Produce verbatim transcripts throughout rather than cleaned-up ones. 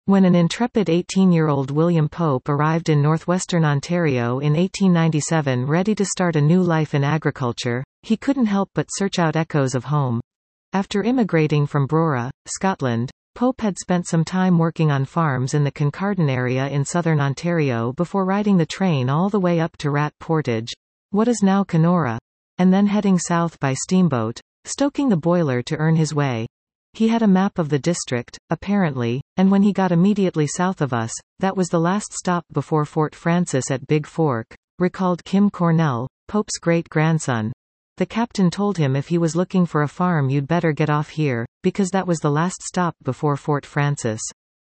When an intrepid eighteen-year-old William Pope arrived in northwestern Ontario in eighteen ninety-seven ready to start a new life in agriculture, he couldn't help but search out echoes of home. After immigrating from Brora, Scotland, Pope had spent some time working on farms in the Kincardine area in southern Ontario before riding the train all the way up to Rat Portage, what is now Kenora, and then heading south by steamboat, stoking the boiler to earn his way. He had a map of the district, apparently, and when he got immediately south of us, that was the last stop before Fort Frances at Big Fork, recalled Kim Cornell, Pope's great-grandson. The captain told him if he was looking for a farm you'd better get off here, because that was the last stop before Fort Frances.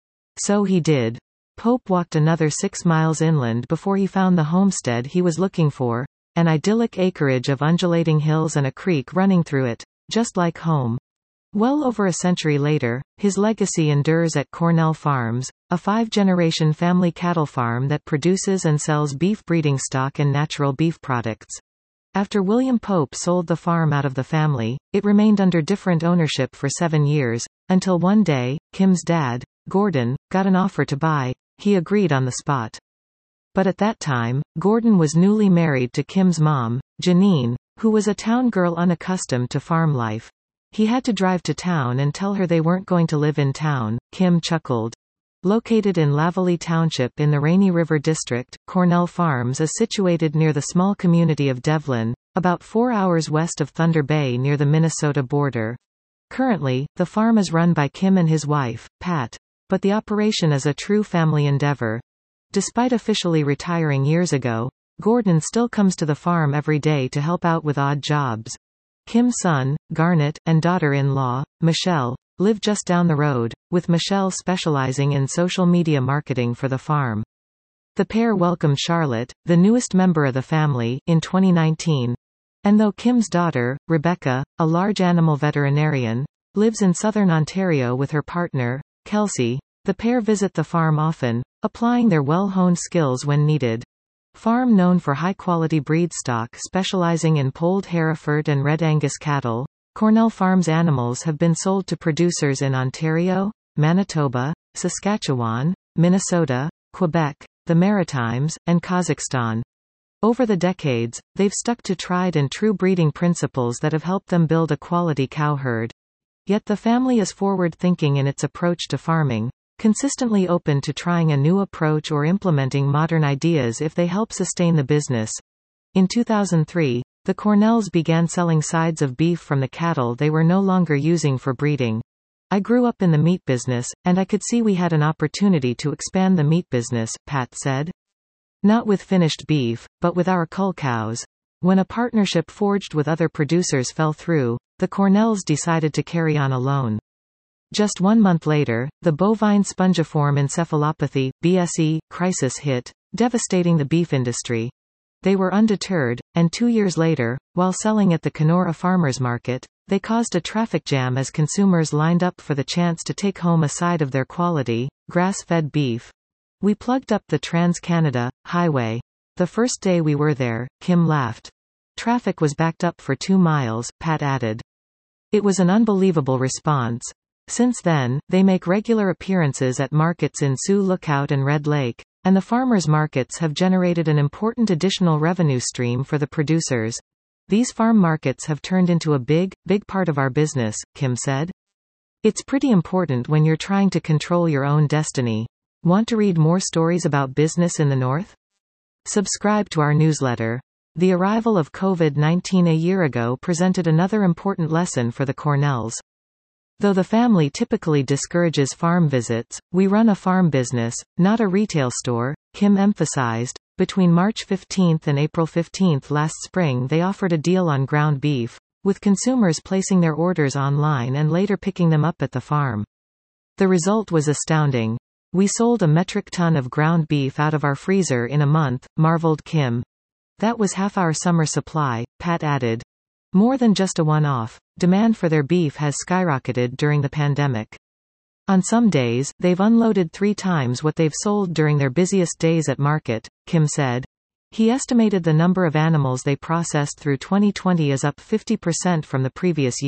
So he did. Pope walked another six miles inland before he found the homestead he was looking for, an idyllic acreage of undulating hills and a creek running through it, just like home. Well over a century later, his legacy endures at Cornell Farms, a five-generation family cattle farm that produces and sells beef breeding stock and natural beef products. After William Pope sold the farm out of the family, it remained under different ownership for seven years, until one day, Kim's dad, Gordon, got an offer to buy. He agreed on the spot. But at that time, Gordon was newly married to Kim's mom, Janine, who was a town girl unaccustomed to farm life. He had to drive to town and tell her they weren't going to live in town. Kim chuckled. Located in Lavallee Township in the Rainy River District, Cornell Farms is situated near the small community of Devlin, about four hours west of Thunder Bay near the Minnesota border. Currently, the farm is run by Kim and his wife, Pat, but the operation is a true family endeavor. Despite officially retiring years ago, Gordon still comes to the farm every day to help out with odd jobs. Kim's son, Garnet, and daughter-in-law, Michelle, live just down the road, with Michelle specializing in social media marketing for the farm. The pair welcomed Charlotte, the newest member of the family, in twenty nineteen. And though Kim's daughter, Rebecca, a large animal veterinarian, lives in southern Ontario with her partner, Kelsey, the pair visit the farm often, applying their well-honed skills when needed. Farm known for high-quality breed stock specializing in polled Hereford and Red Angus cattle, Cornell Farms animals have been sold to producers in Ontario, Manitoba, Saskatchewan, Minnesota, Quebec, the Maritimes, and Kazakhstan. Over the decades, they've stuck to tried and true breeding principles that have helped them build a quality cow herd. Yet the family is forward-thinking in its approach to farming, consistently open to trying a new approach or implementing modern ideas if they help sustain the business. In two thousand three, the Cornells began selling sides of beef from the cattle they were no longer using for breeding. I grew up in the meat business, and I could see we had an opportunity to expand the meat business, Pat said. Not with finished beef, but with our cull cows. When a partnership forged with other producers fell through, the Cornells decided to carry on alone. Just one month later, the bovine spongiform encephalopathy, B S E, crisis hit, devastating the beef industry. They were undeterred, and two years later, while selling at the Kenora Farmers Market, they caused a traffic jam as consumers lined up for the chance to take home a side of their quality, grass-fed beef. We plugged up the Trans-Canada Highway. The first day we were there, Kim laughed. Traffic was backed up for two miles, Pat added. It was an unbelievable response. Since then, they make regular appearances at markets in Sioux Lookout and Red Lake, and the farmers' markets have generated an important additional revenue stream for the producers. These farm markets have turned into a big, big part of our business, Kim said. It's pretty important when you're trying to control your own destiny. Want to read more stories about business in the North? Subscribe to our newsletter. The arrival of COVID nineteen a year ago presented another important lesson for the Cornells. Though the family typically discourages farm visits, we run a farm business, not a retail store, Kim emphasized. Between March fifteenth and April fifteenth last spring they offered a deal on ground beef, with consumers placing their orders online and later picking them up at the farm. The result was astounding. We sold a metric ton of ground beef out of our freezer in a month, marveled Kim. That was half our summer supply, Pat added. More than just a one-off, demand for their beef has skyrocketed during the pandemic. On some days, they've unloaded three times what they've sold during their busiest days at market, Kim said. He estimated the number of animals they processed through twenty twenty is up fifty percent from the previous year,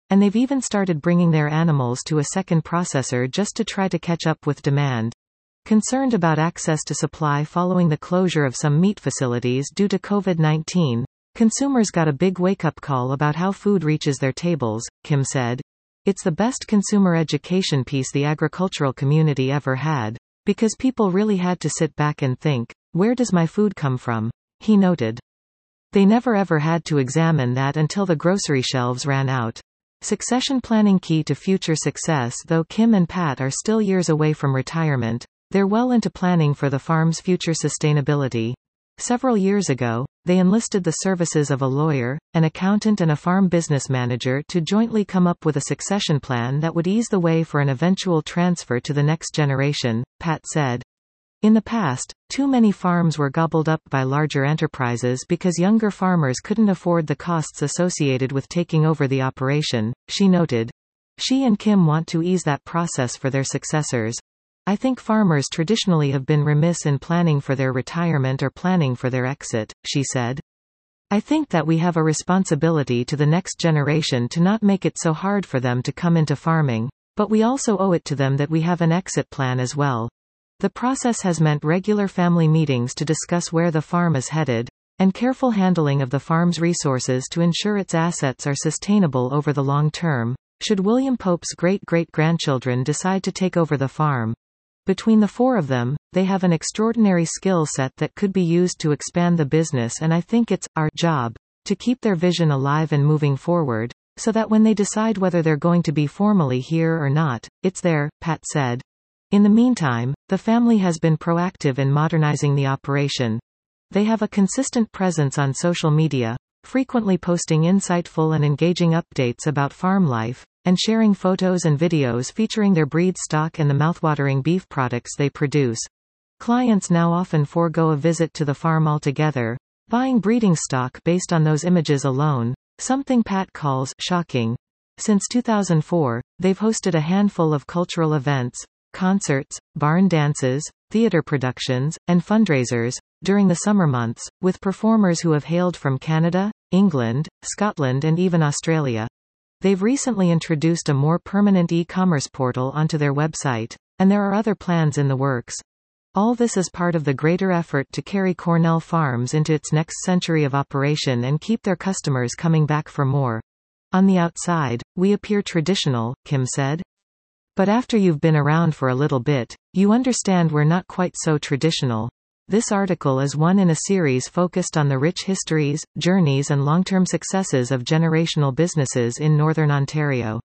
And they've even started bringing their animals to a second processor just to try to catch up with demand. Concerned about access to supply following the closure of some meat facilities due to COVID nineteen, consumers got a big wake-up call about how food reaches their tables, Kim said. It's the best consumer education piece the agricultural community ever had, because people really had to sit back and think, where does my food come from? He noted. They never ever had to examine that until the grocery shelves ran out. Succession planning key to future success. Though Kim and Pat are still years away from retirement, they're well into planning for the farm's future sustainability. Several years ago, they enlisted the services of a lawyer, an accountant and a farm business manager to jointly come up with a succession plan that would ease the way for an eventual transfer to the next generation, Pat said. In the past, too many farms were gobbled up by larger enterprises because younger farmers couldn't afford the costs associated with taking over the operation, she noted. She and Kim want to ease that process for their successors. I think farmers traditionally have been remiss in planning for their retirement or planning for their exit, she said. I think that we have a responsibility to the next generation to not make it so hard for them to come into farming, but we also owe it to them that we have an exit plan as well. The process has meant regular family meetings to discuss where the farm is headed, and careful handling of the farm's resources to ensure its assets are sustainable over the long term, should William Pope's great-great-grandchildren decide to take over the farm. Between the four of them, they have an extraordinary skill set that could be used to expand the business, and I think it's our job to keep their vision alive and moving forward, so that when they decide whether they're going to be formally here or not, it's there, Pat said. In the meantime, the family has been proactive in modernizing the operation. They have a consistent presence on social media, frequently posting insightful and engaging updates about farm life, and sharing photos and videos featuring their breed stock and the mouthwatering beef products they produce. Clients now often forego a visit to the farm altogether, buying breeding stock based on those images alone, something Pat calls shocking. Since two thousand four, they've hosted a handful of cultural events, concerts, barn dances, theater productions, and fundraisers during the summer months, with performers who have hailed from Canada, England, Scotland and even Australia. They've recently introduced a more permanent e-commerce portal onto their website, and there are other plans in the works. All this is part of the greater effort to carry Cornell Farms into its next century of operation and keep their customers coming back for more. On the outside, we appear traditional, Kim said. But after you've been around for a little bit, you understand we're not quite so traditional. This article is one in a series focused on the rich histories, journeys and long-term successes of generational businesses in Northern Ontario.